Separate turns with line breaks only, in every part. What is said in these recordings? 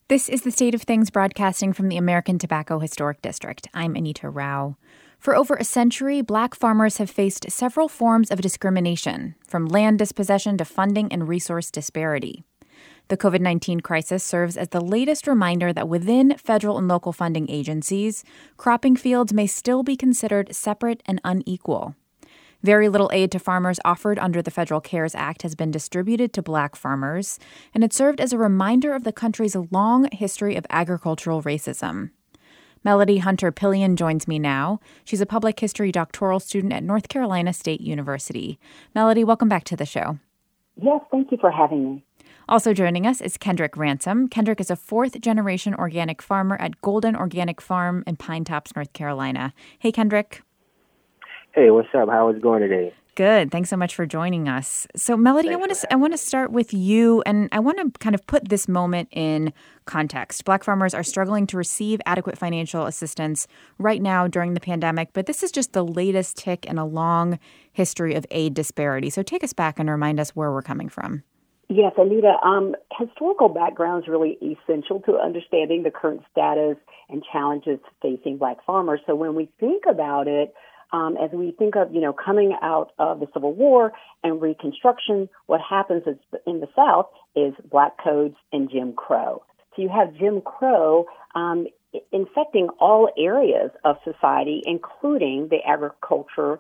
This is the State of Things broadcasting from the American Tobacco Historic District. I'm Anita Rao. For over a century, Black farmers have faced several forms of discrimination, from land dispossession to funding and resource disparity. The COVID-19 crisis serves as the latest reminder that within federal and local funding agencies, cropping fields may still be considered separate and unequal. Very little aid to farmers offered under the Federal CARES Act has been distributed to Black farmers, and it served as a reminder of the country's long history of agricultural racism. Melody Hunter-Pillion joins me now. She's a public history doctoral student at North Carolina State University. Melody, welcome back to the show.
Yes, thank you for having me.
Also joining us is Kendrick Ransom. Kendrick is a fourth-generation organic farmer at Golden Organic Farm in Pine Tops, North Carolina. Hey, Kendrick.
Hey, what's up? How is it going today?
Good. Thanks so much for joining us. So, Melody, I want to start with you, and I want to kind of put this moment in context. Black farmers are struggling to receive adequate financial assistance right now during the pandemic, but this is just the latest tick in a long history of aid disparity. So take us back and remind us where we're coming from.
Yes, Anita, historical background is really essential to understanding the current status and challenges facing Black farmers. So when we think about it, as we think of, coming out of the Civil War and Reconstruction, what happens is in the South is Black codes and Jim Crow. So you have Jim Crow infecting all areas of society, including the agriculture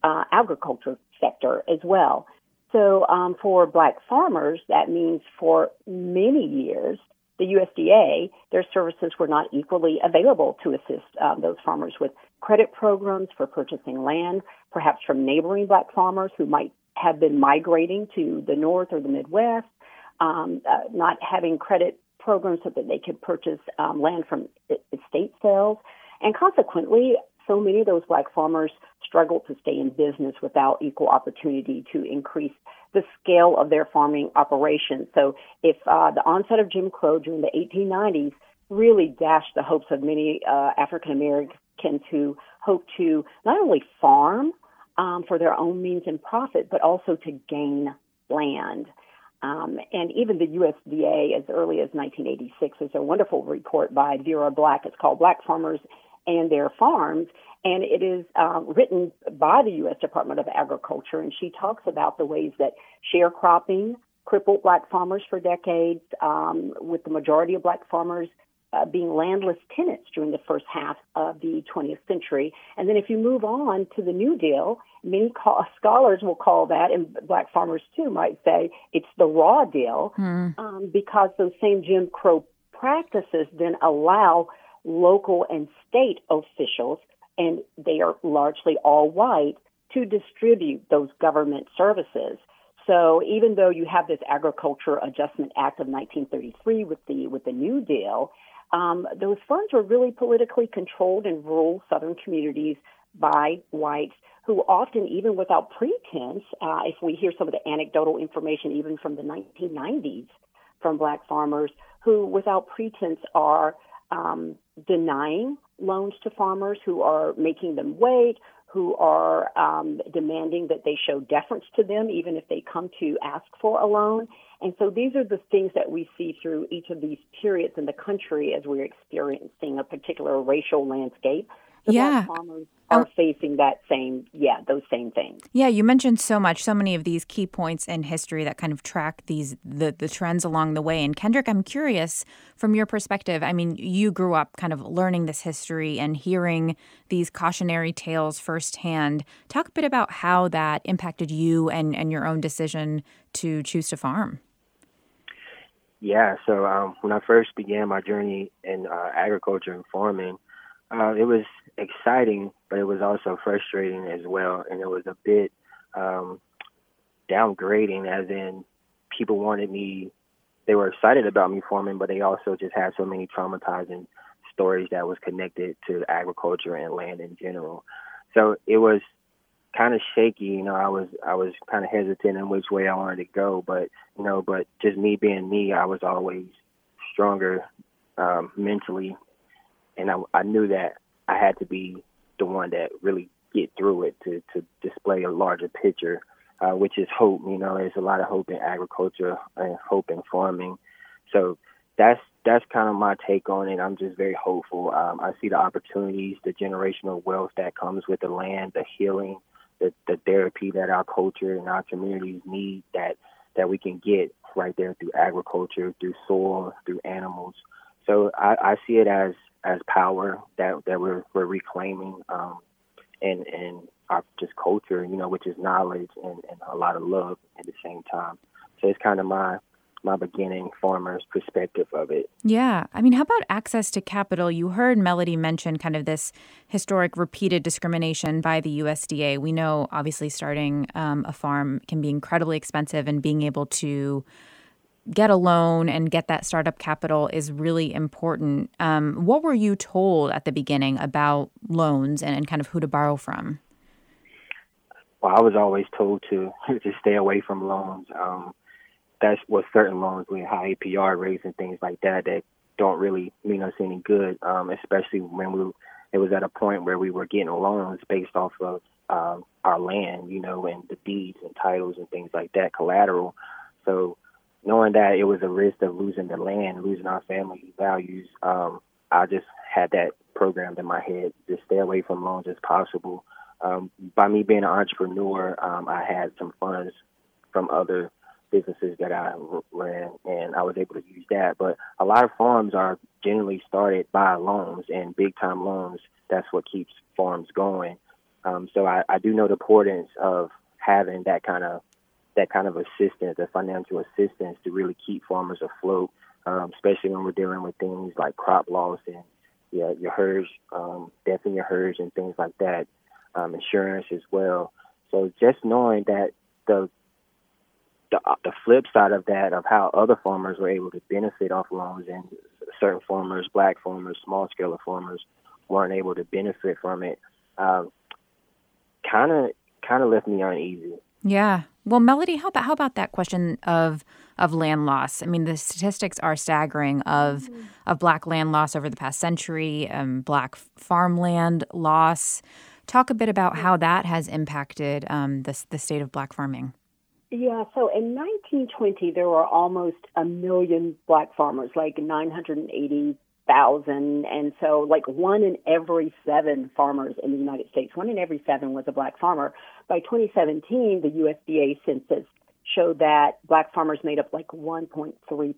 sector as well. So for Black farmers, that means for many years, the USDA, their services were not equally available to assist those farmers with credit programs for purchasing land, perhaps from neighboring Black farmers who might have been migrating to the North or the Midwest, not having credit programs so that they could purchase land from estate sales. And consequently, so many of those Black farmers struggled to stay in business without equal opportunity to increase the scale of their farming operations. So if the onset of Jim Crow during the 1890s really dashed the hopes of many African Americans who hoped to not only farm for their own means and profit, but also to gain land. And even the USDA, as early as 1986, there's a wonderful report by Vera Black. It's called Black Farmers and Their Farms, and it is written by the U.S. Department of Agriculture, and she talks about the ways that sharecropping crippled Black farmers for decades, with the majority of Black farmers being landless tenants during the first half of the 20th century. And then if you move on to the New Deal, many scholars will call that, and Black farmers too might say, it's the raw deal, because those same Jim Crow practices then allow local and state officials, and they are largely all white, to distribute those government services. So even though you have this Agriculture Adjustment Act of 1933 with the New Deal, those funds were really politically controlled in rural Southern communities by whites who often, even without pretense, if we hear some of the anecdotal information even from the 1990s from Black farmers, who without pretense are denying loans to farmers, who are making them wait, who are demanding that they show deference to them even if they come to ask for a loan. And so these are the things that we see through each of these periods in the country as we're experiencing a particular racial landscape. The Black farmers are facing those same things.
Yeah, you mentioned so many of these key points in history that kind of track the trends along the way. And Kendrick, I'm curious from your perspective. I mean, you grew up kind of learning this history and hearing these cautionary tales firsthand. Talk a bit about how that impacted you and your own decision to choose to farm.
Yeah, so when I first began my journey in agriculture and farming, it was exciting, but it was also frustrating as well. And it was a bit downgrading, as in people wanted me, they were excited about me farming, but they also just had so many traumatizing stories that was connected to agriculture and land in general. So it was kind of shaky, I was kind of hesitant in which way I wanted to go, but just me being me, I was always stronger mentally. And I knew that I had to be the one that really get through it to display a larger picture, which is hope. There's a lot of hope in agriculture and hope in farming. So that's that's kind of my take on it. I'm just very hopeful. I see the opportunities, the generational wealth that comes with the land, the healing, the therapy that our culture and our communities need that we can get right there through agriculture, through soil, through animals. So I see it as power that we're reclaiming, and our just culture, which is knowledge and a lot of love at the same time. So it's kind of my beginning farmer's perspective of it.
Yeah. I mean, how about access to capital? You heard Melody mention kind of this historic repeated discrimination by the USDA. We know, obviously, starting a farm can be incredibly expensive, and being able to get a loan and get that startup capital is really important. What were you told at the beginning about loans and kind of who to borrow from?
Well, I was always told to stay away from loans. That's what certain loans with high APR rates and things like that don't really mean us any good, especially when it was at a point where we were getting loans based off of our land, and the deeds and titles and things like that, collateral. So knowing that it was a risk of losing the land, losing our family values, I just had that programmed in my head, just stay away from loans as possible. By me being an entrepreneur, I had some funds from other businesses that I ran, and I was able to use that. But a lot of farms are generally started by loans, and big-time loans. That's what keeps farms going. So I do know the importance of having that kind of assistance, the financial assistance, to really keep farmers afloat, especially when we're dealing with things like crop loss and your herds, death in your herds and things like that, insurance as well. So just knowing that the flip side of that, of how other farmers were able to benefit off loans, and certain farmers, black farmers, small scale farmers, weren't able to benefit from it, kind of left me uneasy.
Yeah. Well, Melody, how about that question of land loss? I mean, the statistics are staggering of black land loss over the past century, black farmland loss. Talk a bit about how that has impacted the state of black farming.
Yeah, so in 1920, there were almost 1 million black farmers, like 980,000. And so like 1 in every 7 farmers in the United States, 1 in every 7 was a black farmer. By 2017, the USDA census showed that black farmers made up like 1.3%,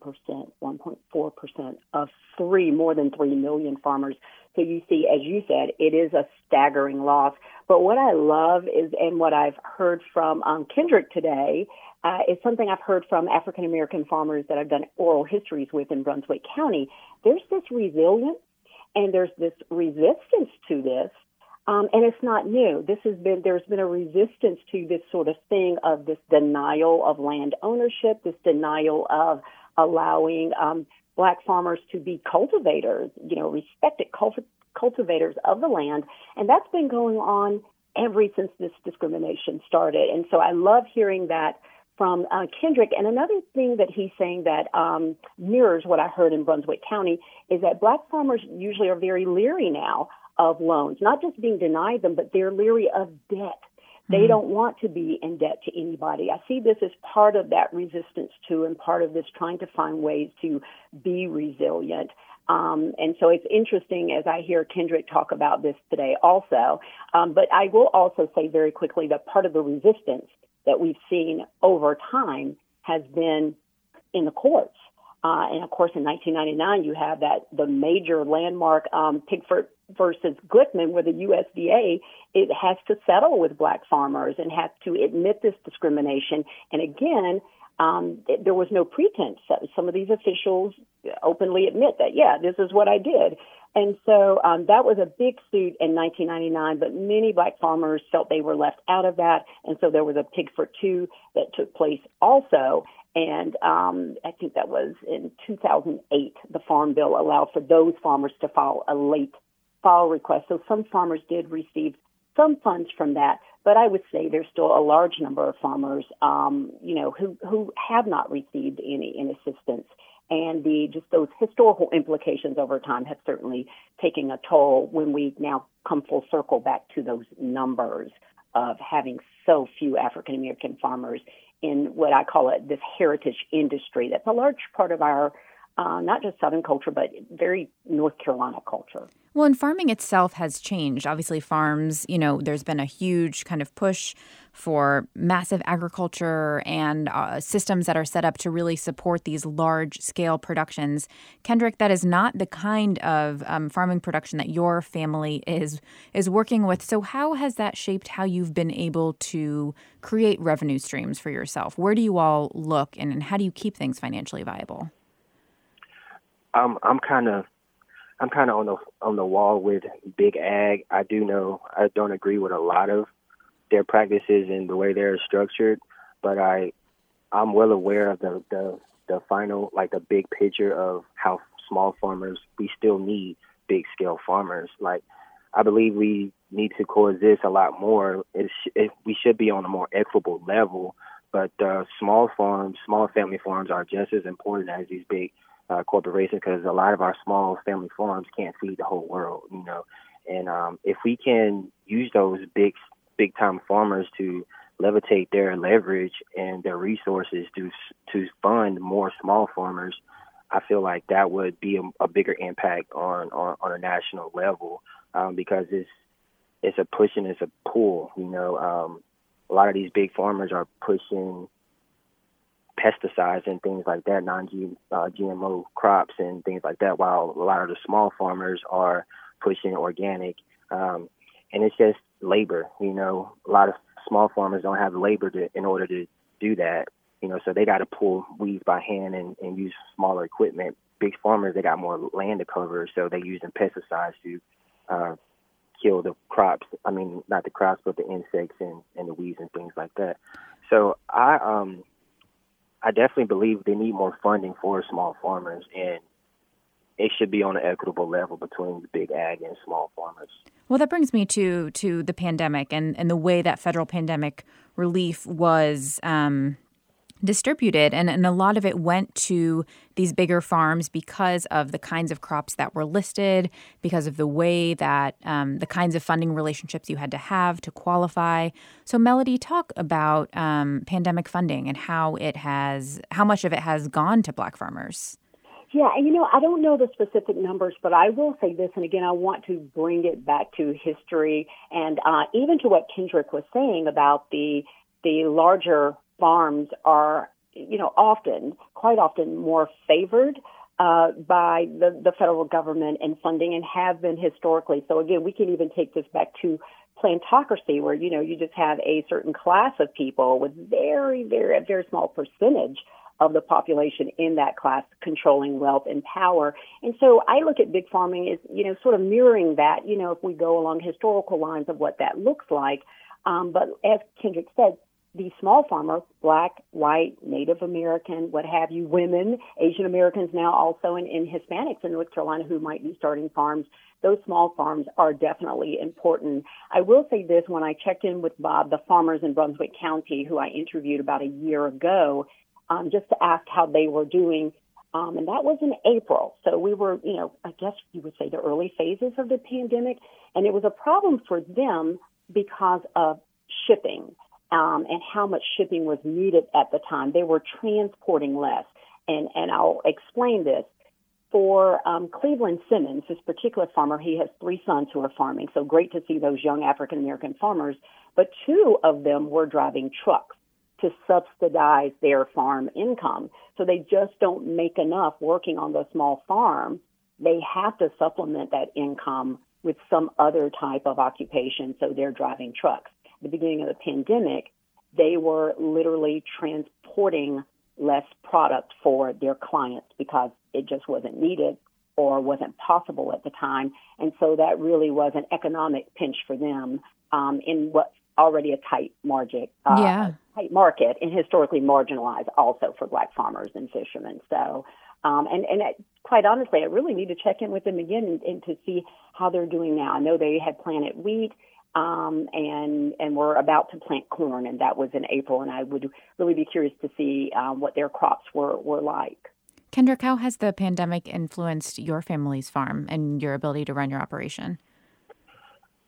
1.4% of more than 3 million farmers. So you see, as you said, it is a staggering loss. But what I love is, and what I've heard from Kendrick today, is something I've heard from African-American farmers that I've done oral histories with in Brunswick County. There's this resilience and there's this resistance to this. And it's not new. There's been a resistance to this sort of thing of this denial of land ownership, this denial of allowing black farmers to be cultivators, respected cultivators of the land. And that's been going on ever since this discrimination started. And so I love hearing that from Kendrick. And another thing that he's saying that mirrors what I heard in Brunswick County is that black farmers usually are very leery now of loans, not just being denied them, but they're leery of debt. They don't want to be in debt to anybody. I see this as part of that resistance too, and part of this trying to find ways to be resilient. And so it's interesting as I hear Kendrick talk about this today also. But I will also say very quickly that part of the resistance that we've seen over time has been in the courts. And of course, in 1999, you have the major landmark Pigford versus Glickman, where the USDA, it has to settle with black farmers and has to admit this discrimination. And again, there was no pretense. Some of these officials openly admit that, this is what I did. And so that was a big suit in 1999, but many black farmers felt they were left out of that. And so there was a Pigford 2 that took place also. And I think that was in 2008, the Farm Bill allowed for those farmers to file a late file request. So some farmers did receive some funds from that, but I would say there's still a large number of farmers, who have not received any assistance. And those historical implications over time have certainly taken a toll when we now come full circle back to those numbers of having so few African-American farmers in what I call this heritage industry. That's a large part of our not just Southern culture, but very North Carolina culture.
Well, and farming itself has changed. Obviously, farms, there's been a huge kind of push for massive agriculture and systems that are set up to really support these large-scale productions. Kendrick, that is not the kind of farming production that your family is working with. So how has that shaped how you've been able to create revenue streams for yourself? Where do you all look, and how do you keep things financially viable?
I'm kind of on the wall with Big Ag. I don't agree with a lot of their practices and the way they're structured, but I'm well aware of the final, like the big picture of how small farmers, we still need big scale farmers. Like, I believe we need to coexist a lot more. We should be on a more equitable level, but small family farms are just as important as these big corporations, because a lot of our small family farms can't feed the whole world, And if we can use those big time farmers to levitate their leverage and their resources to fund more small farmers, I feel like that would be a bigger impact on a national level, because it's a push and it's a pull. A lot of these big farmers are pushing pesticides and things like that, non-GMO crops and things like that, while a lot of the small farmers are pushing organic. And it's just labor. A lot of small farmers don't have labor in order to do that. So they got to pull weeds by hand and use smaller equipment. Big farmers, they got more land to cover, so they using pesticides to kill the crops. I mean, not the crops, but the insects and the weeds and things like that. So I definitely believe they need more funding for small farmers, and it should be on an equitable level between Big Ag and small farmers.
Well, that brings me to the pandemic and the way that federal pandemic relief was distributed. And a lot of it went to these bigger farms because of the kinds of crops that were listed, because of the way that the kinds of funding relationships you had to have to qualify. So, Melody, talk about pandemic funding and how much of it has gone to Black farmers.
Yeah, and I don't know the specific numbers, but I will say this, and again, I want to bring it back to history and even to what Kendrick was saying about the larger farms are, quite often more favored by the federal government and funding, and have been historically. So again, we can even take this back to plantocracy, where, you just have a certain class of people with a very small percentage of the population in that class controlling wealth and power. And so I look at big farming as, sort of mirroring that, if we go along historical lines of what that looks like. But as Kendrick said, the small farmer, Black, white, Native American, what have you, women, Asian Americans now also, and Hispanics in North Carolina who might be starting farms, those small farms are definitely important. I will say this, when I checked in with Bob, the farmers in Brunswick County, who I interviewed about a year ago, just to ask how they were doing. And that was in April. So we were, I guess you would say the early phases of the pandemic. And it was a problem for them because of shipping and how much shipping was needed at the time. They were transporting less. And I'll explain this. For Cleveland Simmons, this particular farmer, he has 3 sons who are farming. So great to see those young African-American farmers. But 2 of them were driving trucks to subsidize their farm income. So they just don't make enough working on the small farm. They have to supplement that income with some other type of occupation, so they're driving trucks. At the beginning of the pandemic, they were literally transporting less product for their clients because it just wasn't needed or wasn't possible at the time. And so that really was an economic pinch for them in what's already a tight market and historically marginalized also for Black farmers and fishermen. So, quite honestly, I really need to check in with them again and to see how they're doing now. I know they had planted wheat and were about to plant corn, and that was in April, and I would really be curious to see what their crops were like.
Kendrick, how has the pandemic influenced your family's farm and your ability to run your operation?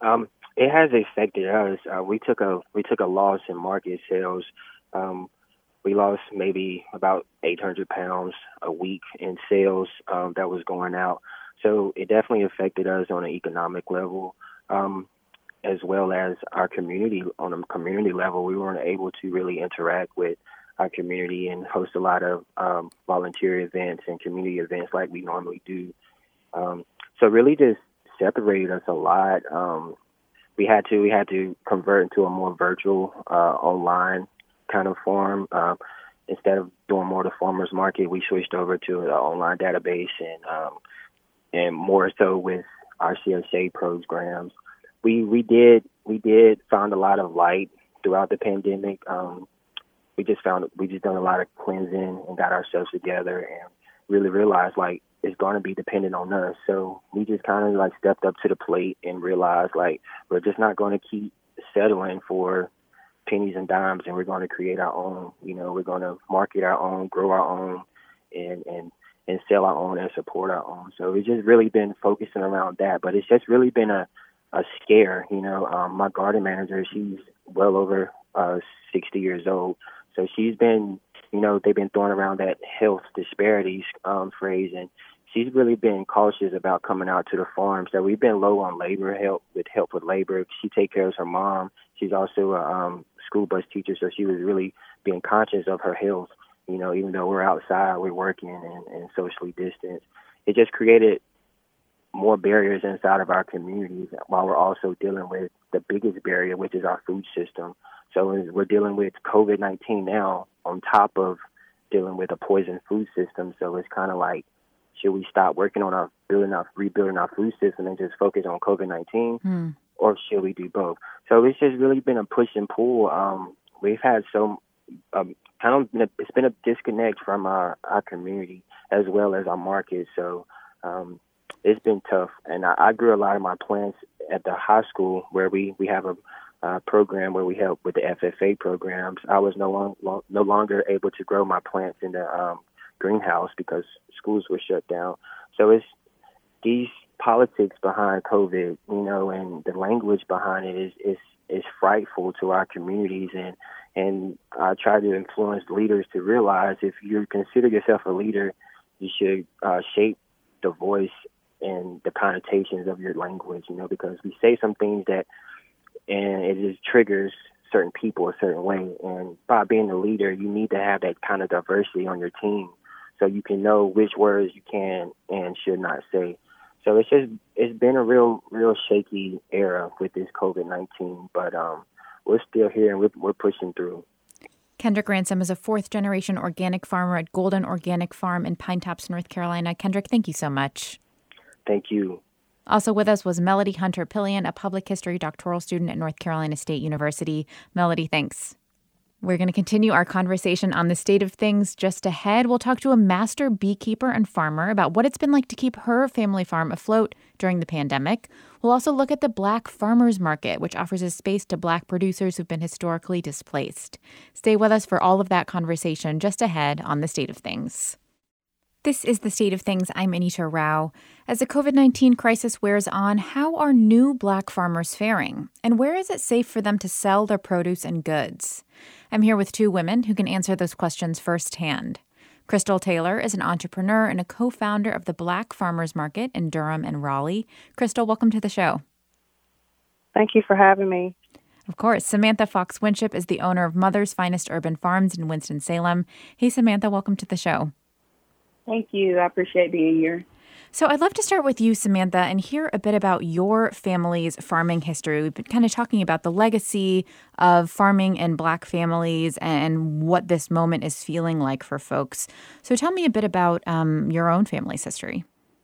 It has affected us. We took a loss in market sales. we lost maybe about 800 pounds a week in sales that was going out. So it definitely affected us on an economic level, as well as our community. On a community level, we weren't able to really interact with our community and host a lot of volunteer events and community events like we normally do. So really just separated us a lot. We had to convert into a more virtual, online kind of form. Instead of doing more the farmers market, we switched over to an online database and more so with our CSA programs. We did find a lot of light throughout the pandemic. We just done a lot of cleansing and got ourselves together and really realized like it's going to be dependent on us. So we just kind of like stepped up to the plate and realized like we're just not going to keep settling for pennies and dimes, and we're going to create our own. We're going to market our own, grow our own, and sell our own and support our own. So it's just really been focusing around that. But it's just really been a scare. My garden manager, she's well over 60 years old. So she's been, they've been throwing around that health disparities phrase, and she's really been cautious about coming out to the farm. So we've been low on help with labor. She takes care of her mom. She's also a school bus teacher, so she was really being conscious of her health. Even though we're outside, we're working and socially distanced. It just created more barriers inside of our communities while we're also dealing with the biggest barrier, which is our food system. So we're dealing with COVID-19 now on top of dealing with a poisoned food system. So it's kind of like, should we stop working on rebuilding our food system and just focus on COVID-19, or should we do both? So it's just really been a push and pull. We've had it's been a disconnect from our community as well as our market. So it's been tough. And I grew a lot of my plants at the high school where we have a program where we help with the FFA programs. I was no longer able to grow my plants in the greenhouse because schools were shut down. So it's these politics behind COVID, and the language behind it is frightful to our communities. And I try to influence leaders to realize if you consider yourself a leader, you should shape the voice and the connotations of your language, because we say some things and it just triggers certain people a certain way. And by being a leader, you need to have that kind of diversity on your team so you can know which words you can and should not say. So it's been a real shaky era with this COVID-19, but we're still here and we're pushing through.
Kendrick Ransom is a fourth-generation organic farmer at Golden Organic Farm in Pine Tops, North Carolina. Kendrick, thank you so much.
Thank you.
Also with us was Melody Hunter-Pillion, a public history doctoral student at North Carolina State University. Melody, thanks. We're going to continue our conversation on the state of things just ahead. We'll talk to a master beekeeper and farmer about what it's been like to keep her family farm afloat during the pandemic. We'll also look at the Black Farmers Market, which offers a space to Black producers who've been historically displaced. Stay with us for all of that conversation just ahead on the state of things. This is The State of Things. I'm Anita Rao. As the COVID-19 crisis wears on, how are new Black farmers faring? And where is it safe for them to sell their produce and goods? I'm here with two women who can answer those questions firsthand. Crystal Taylor is an entrepreneur and a co-founder of the Black Farmers Market in Durham and Raleigh. Crystal, welcome to the show.
Thank you for having me.
Of course. Samantha Fox Winship is the owner of Mother's Finest Urban Farms in Winston-Salem. Hey, Samantha, welcome to the show.
Thank you. I appreciate being here.
So I'd love to start with you, Samantha, and hear a bit about your family's farming history. We've been kind of talking about the legacy of farming in Black families and what this moment is feeling like for folks. So tell me a bit about your own family's history.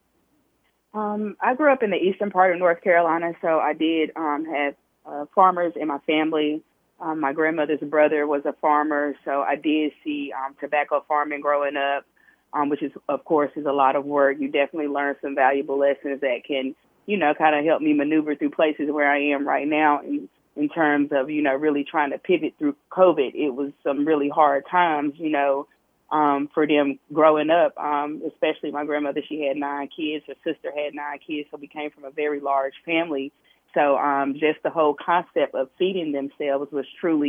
I grew up in the eastern part of North Carolina, so I did have farmers in my family. My grandmother's brother was a farmer, so I did see tobacco farming growing up. Which is, of course, is a lot of work. You definitely learn some valuable lessons that can, kind of help me maneuver through places where I am right now in terms of, really trying to pivot through COVID. It was some really hard times, for them growing up, especially my grandmother. She had 9 kids. Her sister had 9 kids. So we came from a very large family. So just the whole concept of feeding themselves was truly,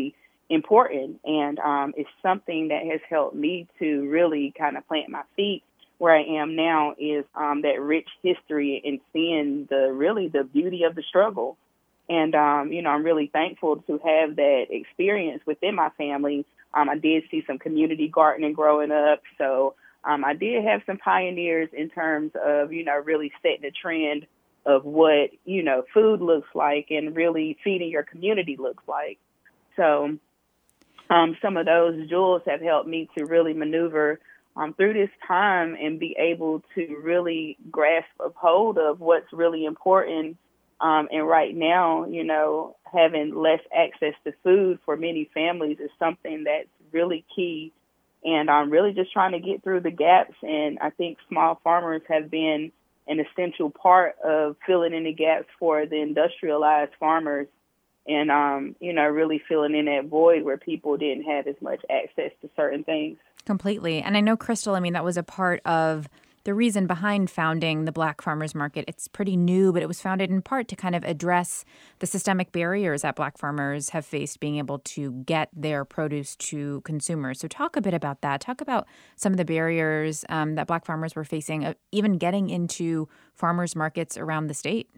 important. And it's something that has helped me to really kind of plant my feet where I am now, is that rich history and seeing the beauty of the struggle. And, I'm really thankful to have that experience within my family. I did see some community gardening growing up. So I did have some pioneers in terms of, really setting the trend of what, food looks like and really feeding your community looks like. So some of those jewels have helped me to really maneuver through this time and be able to really grasp a hold of what's really important. And right now, having less access to food for many families is something that's really key. And I'm really just trying to get through the gaps. And I think small farmers have been an essential part of filling in the gaps for the industrialized farmers. And, really filling in that void where people didn't have as much access to certain things.
Completely. And I know, Crystal, that was a part of the reason behind founding the Black Farmers Market. It's pretty new, but it was founded in part to kind of address the systemic barriers that Black farmers have faced being able to get their produce to consumers. So talk a bit about that. Talk about some of the barriers that Black farmers were facing, even getting into farmers markets around the state.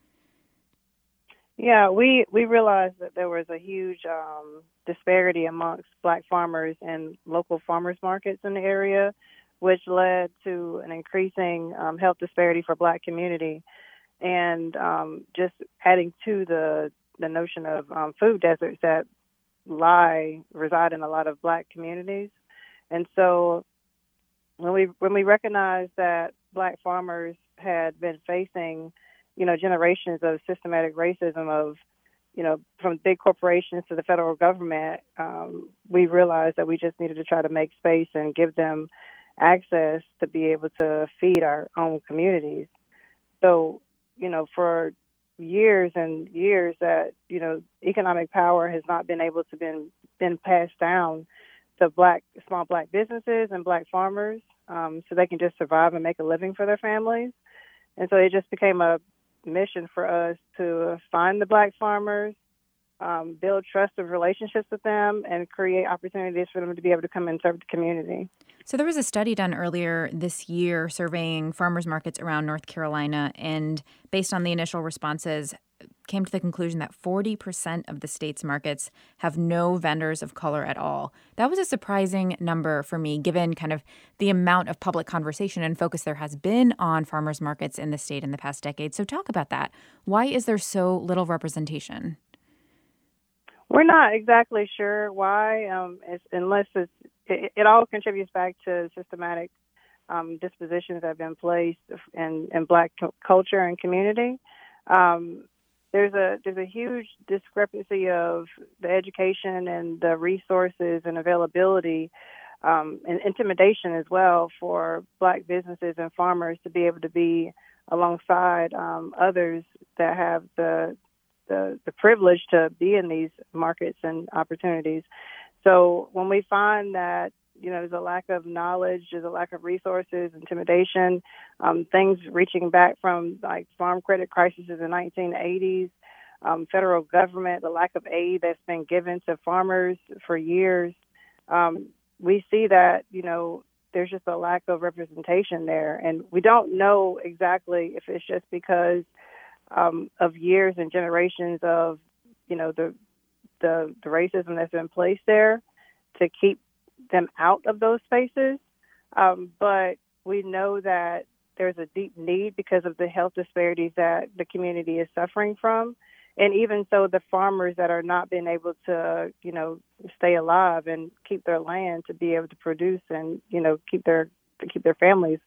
Yeah, we realized that there was a huge disparity amongst Black farmers and local farmers markets in the area, which led to an increasing health disparity for Black community. And just adding to the notion of food deserts that reside in a lot of Black communities. And so when we recognized that Black farmers had been facing generations of systematic racism of, from big corporations to the federal government, we realized that we just needed to try to make space and give them access to be able to feed our own communities. So, for years and years that, economic power has not been able to been passed down to small Black businesses and Black farmers, so they can just survive and make a living for their families. And so it just became a mission for us to find the Black farmers, build trusted relationships with them, and create opportunities for them to be able to come and serve the community.
So there was a study done earlier this year surveying farmers markets around North Carolina, and based on the initial responses, came to the conclusion that 40% of the state's markets have no vendors of color at all. That was a surprising number for me, given kind of the amount of public conversation and focus there has been on farmers markets in the state in the past decade. So talk about that. Why is there so little representation?
We're not exactly sure why, unless it all contributes back to systematic dispositions that have been placed in Black culture and community. There's a huge discrepancy of the education and the resources and availability and intimidation as well for Black businesses and farmers to be able to be alongside others that have the privilege to be in these markets and opportunities. So when we find that, there's a lack of knowledge, there's a lack of resources, intimidation, things reaching back from like farm credit crises in the 1980s, federal government, the lack of aid that's been given to farmers for years, we see that, there's just a lack of representation there. And we don't know exactly if it's just because of years and generations of, the racism that's been placed there to keep them out of those spaces. But we know that there's a deep need because of the health disparities that the community is suffering from. And even so, the farmers that are not being able to, stay alive and keep their land to be able to produce and, keep their families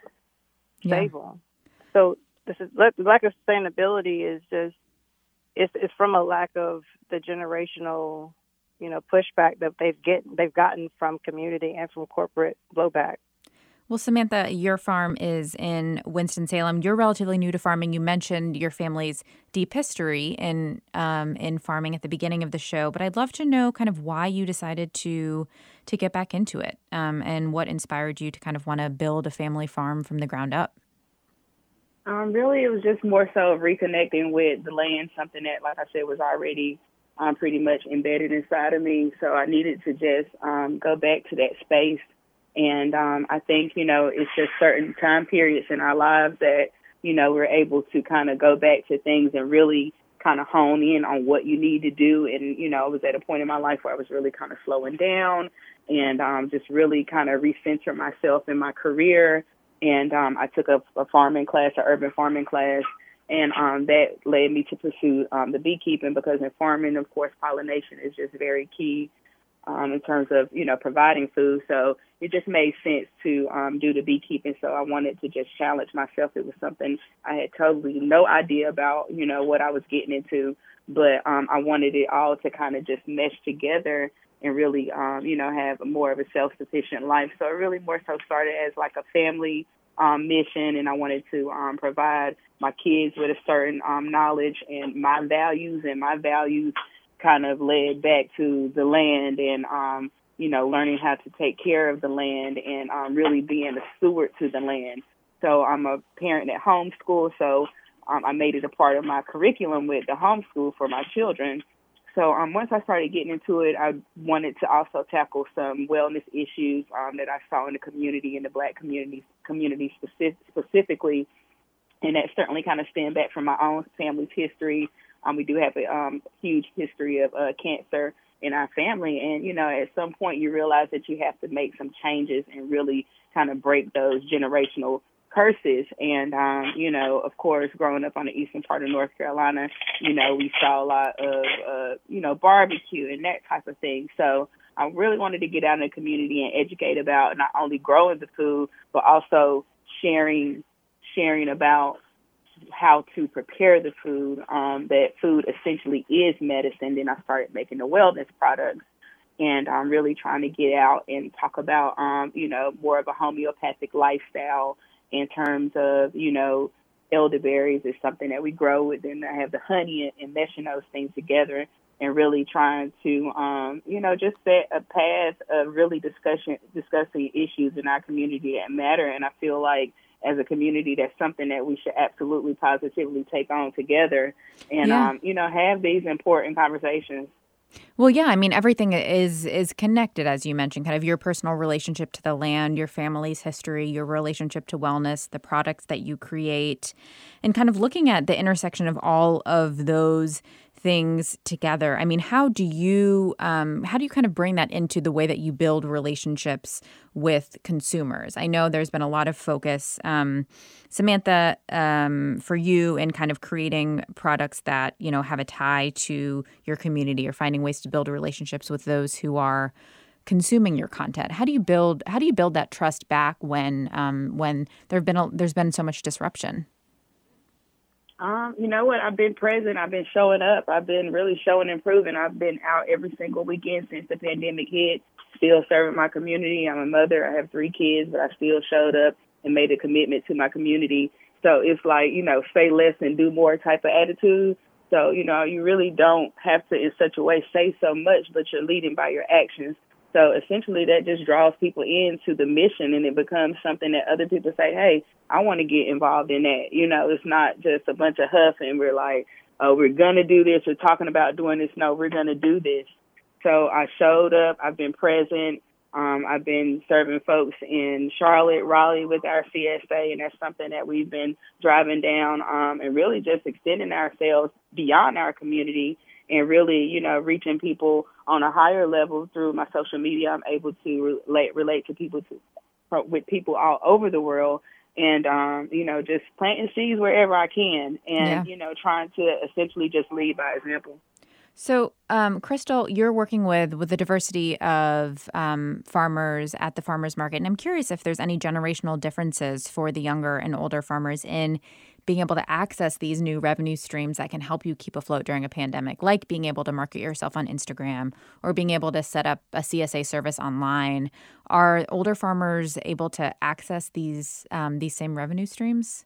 stable. Yeah. So this is the lack of sustainability is just it's from a lack of the generational, pushback that they've gotten from community and from corporate blowback.
Well, Samantha, your farm is in Winston-Salem. You're relatively new to farming. You mentioned your family's deep history in farming at the beginning of the show, but I'd love to know kind of why you decided to get back into it, and what inspired you to kind of want to build a family farm from the ground up.
Really, it was just more so reconnecting with the land, something that, like I said, was already pretty much embedded inside of me. So I needed to just go back to that space. And I think, it's just certain time periods in our lives that, we're able to kind of go back to things and really kind of hone in on what you need to do. And, I was at a point in my life where I was really kind of slowing down and just really kind of recenter myself in my career. And I took a farming class, an urban farming class, and that led me to pursue the beekeeping, because in farming, of course, pollination is just very key in terms of, providing food. So it just made sense to do the beekeeping. So I wanted to just challenge myself. It was something I had totally no idea about, what I was getting into, but I wanted it all to kind of just mesh together and really, have more of a self-sufficient life. So it really more so started as like a family mission, and I wanted to provide my kids with a certain knowledge and my values, and my values kind of led back to the land and, learning how to take care of the land and really being a steward to the land. So I'm a parent at homeschool, so I made it a part of my curriculum with the homeschool for my children. So once I started getting into it, I wanted to also tackle some wellness issues that I saw in the community, in the Black community specifically, and that certainly kind of stemmed back from my own family's history. We do have a huge history of cancer in our family, and at some point you realize that you have to make some changes and really kind of break those generational curses. And of course, growing up on the eastern part of North Carolina, we saw a lot of barbecue and that type of thing. So I really wanted to get out in the community and educate about not only growing the food, but also sharing about how to prepare the food, that food essentially is medicine. Then I started making the wellness products, and I'm really trying to get out and talk about, more of a homeopathic lifestyle in terms of, elderberries is something that we grow with, and I have the honey and meshing those things together and really trying to, just set a path of really discussing issues in our community that matter. And I feel like as a community, that's something that we should absolutely positively take on together and, have these important conversations.
Well, yeah, I mean, everything is connected, as you mentioned, kind of your personal relationship to the land, your family's history, your relationship to wellness, the products that you create, and kind of looking at the intersection of all of those things together. I mean, how do you kind of bring that into the way that you build relationships with consumers? I know there's been a lot of focus, Samantha, for you in kind of creating products that, have a tie to your community or finding ways to build relationships with those who are consuming your content. How do you build that trust back when there's been so much disruption?
You know what? I've been present. I've been showing up. I've been really showing and proving. I've been out every single weekend since the pandemic hit, still serving my community. I'm a mother. I have 3 kids, but I still showed up and made a commitment to my community. So it's like, say less and do more type of attitude. So, you really don't have to, in such a way, say so much, but you're leading by your actions. So essentially that just draws people into the mission, and it becomes something that other people say, hey, I want to get involved in that. It's not just a bunch of huff and we're like, oh, we're going to do this. We're talking about doing this. No, we're going to do this. So I showed up. I've been present. I've been serving folks in Charlotte, Raleigh with our CSA, and that's something that we've been driving down and really just extending ourselves beyond our community and really, reaching people on a higher level through my social media. I'm able to relate to people with people all over the world and, just planting seeds wherever I can and, trying to essentially just lead by example.
So, Crystal, you're working with the diversity of farmers at the farmers market, and I'm curious if there's any generational differences for the younger and older farmers in being able to access these new revenue streams that can help you keep afloat during a pandemic, like being able to market yourself on Instagram or being able to set up a CSA service online. Are older farmers able to access these same revenue streams?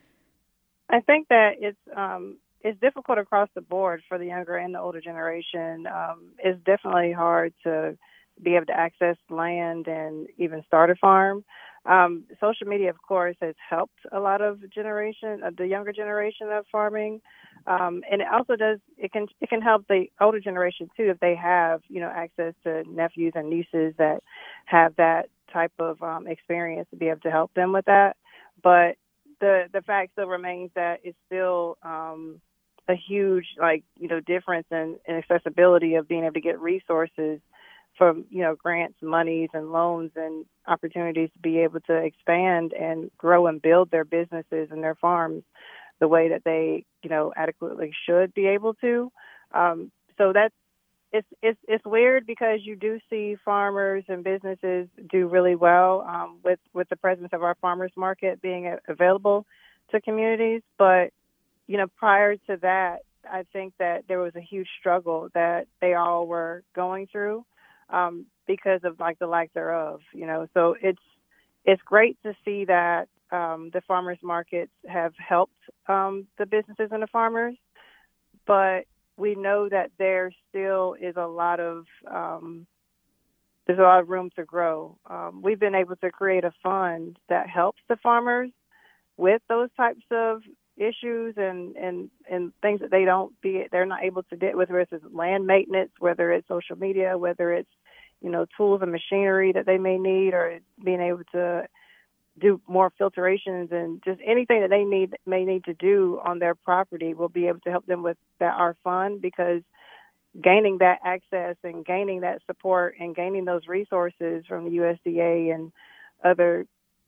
I think that it's difficult across the board for the younger and the older generation. It's definitely hard to be able to access land and even start a farm. Social media, of course, has helped a lot of the younger generation of farming, and it also it can help the older generation too if they have access to nephews and nieces that have that type of experience to be able to help them with that. But the fact still remains that it's still a huge difference in accessibility of being able to get resources from grants, monies, and loans and opportunities to be able to expand and grow and build their businesses and their farms the way that they adequately should be able to. So it's weird because you do see farmers and businesses do really well with the presence of our farmers market being available to communities. But prior to that, I think that there was a huge struggle that they all were going through because of the lack thereof. So it's great to see that the farmers markets have helped the businesses and the farmers, but we know that there still is a lot of there's a lot of room to grow. We've been able to create a fund that helps the farmers with those types of issues and things that they're not able to deal with, whether it's land maintenance, whether it's social media, whether it's tools and machinery that they may need, or being able to do more filtrations and just anything that they may need to do on their property. We'll be able to help them with our fund, because gaining that access and gaining that support and gaining those resources from the USDA and other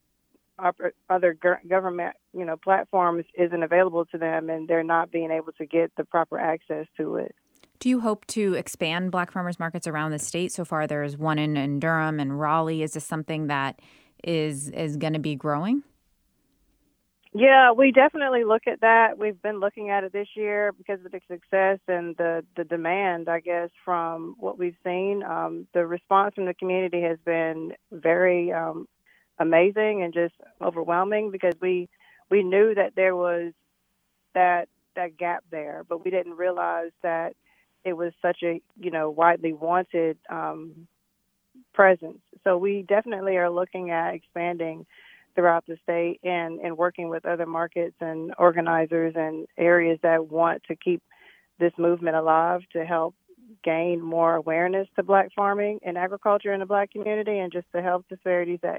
government platforms isn't available to them, and they're not being able to get the proper access to it.
Do you hope to expand Black farmers markets around the state? So far, there's one in Durham and Raleigh. Is this something that is going to be growing?
Yeah, we definitely look at that. We've been looking at it this year because of the success and the demand, I guess, from what we've seen. The response from the community has been very amazing and just overwhelming, because we knew that there was that gap there, but we didn't realize that it was such a widely wanted presence. So we definitely are looking at expanding throughout the state and working with other markets and organizers and areas that want to keep this movement alive to help gain more awareness to Black farming and agriculture in the Black community, and just the health disparities that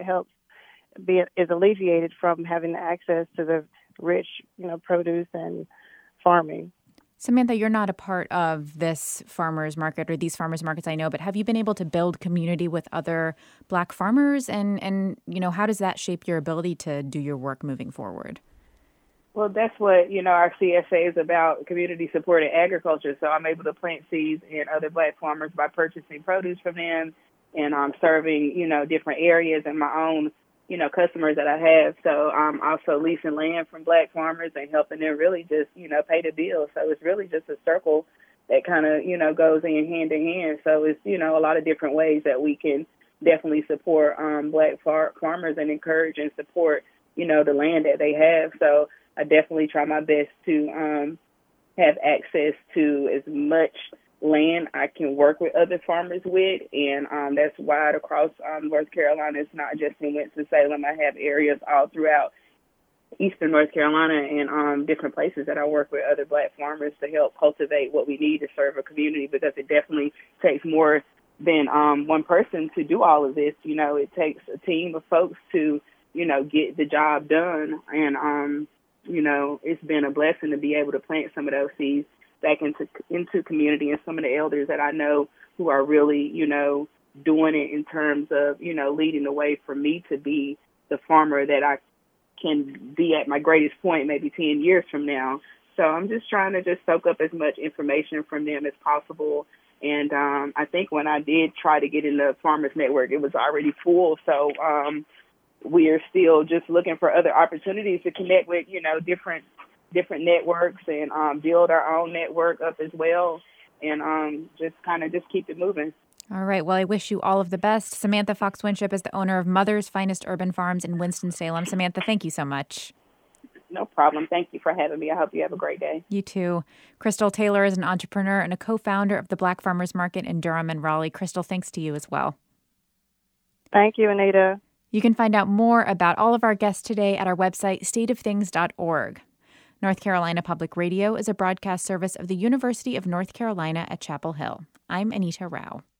is alleviated from having access to the rich, produce and farming.
Samantha, you're not a part of this farmers market or these farmers markets, I know, but have you been able to build community with other Black farmers? And how does that shape your ability to do your work moving forward?
Well, that's what, our CSA is about, community-supported agriculture. So I'm able to plant seeds in other Black farmers by purchasing produce from them and serving, different areas and my own customers that I have. So I'm also leasing land from Black farmers and helping them really just, pay the bills. So it's really just a circle that kind of, goes in hand So it's, a lot of different ways that we can definitely support Black farmers and encourage and support, the land that they have. So I definitely try my best to have access to as much land I can work with other farmers with, and that's wide across North Carolina. It's not just in Winston-Salem. I have areas all throughout eastern North Carolina and different places that I work with other Black farmers to help cultivate what we need to serve a community, because it definitely takes more than one person to do all of this. It takes a team of folks to, get the job done, and it's been a blessing to be able to plant some of those seeds back into community, and some of the elders that I know who are really, doing it in terms of, leading the way for me to be the farmer that I can be at my greatest point maybe 10 years from now. So I'm just trying to just soak up as much information from them as possible. And I think when I did try to get in the Farmers Network, it was already full. So we are still just looking for other opportunities to connect with, different networks and build our own network up as well, and just keep it moving.
All right. Well, I wish you all of the best. Samantha Fox Winship is the owner of Mother's Finest Urban Farms in Winston-Salem. Samantha, thank you so much.
No problem. Thank you for having me. I hope you have a great day.
You too. Crystal Taylor is an entrepreneur and a co-founder of the Black Farmers Market in Durham and Raleigh. Crystal, thanks to you as well.
Thank you, Anita.
You can find out more about all of our guests today at our website, stateofthings.org. North Carolina Public Radio is a broadcast service of the University of North Carolina at Chapel Hill. I'm Anita Rao.